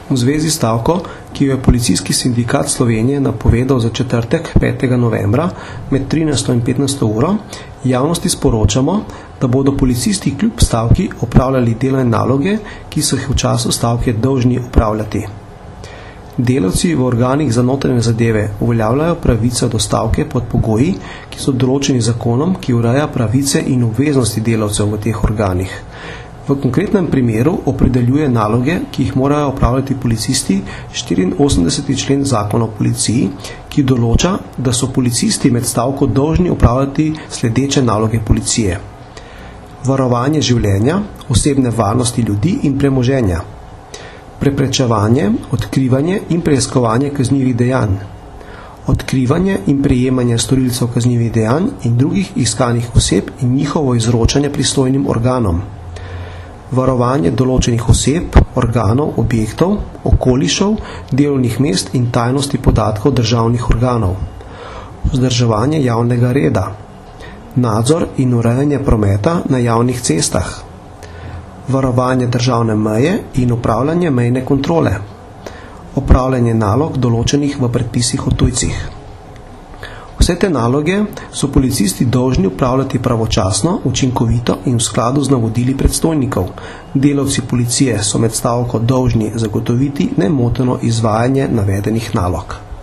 V zvezi s stavko, ki jo je Policijski sindikat Slovenije napovedal za četrtek 5. novembra med 13. in 15. uro, javnosti sporočamo, da bodo policisti kljub stavki opravljali delo in naloge, ki so jih v času stavke dolžni opravljati. Delavci v organih za notranje zadeve uveljavljajo pravico do stavke pod pogoji, ki so določeni zakonom, ki ureja pravice in obveznosti delavcev v teh organih. V konkretnem primeru opredeljuje naloge, ki jih morajo opravljati policisti 84. člen Zakona o policiji, ki določa, da so policisti med stavko dolžni opravljati sledeče naloge policije: varovanje življenja, osebne varnosti ljudi in premoženja, preprečevanje, odkrivanje in preiskovanje kaznivih dejanj, odkrivanje in prejemanje storilcev kaznivih dejanj in drugih iskanih oseb in njihovo izročanje pristojnim organom, varovanje določenih oseb, organov, objektov, okolišev, delovnih mest in tajnosti podatkov državnih organov, vzdrževanje javnega reda, nadzor in urejanje prometa na javnih cestah, varovanje državne meje in upravljanje mejne kontrole, opravljanje nalog določenih v predpisih o tujcih. Vse te naloge so policisti dolžni upravljati pravočasno, učinkovito in v skladu z navodili predstojnikov. Delavci policije so med stavko dolžni zagotoviti nemoteno izvajanje navedenih nalog.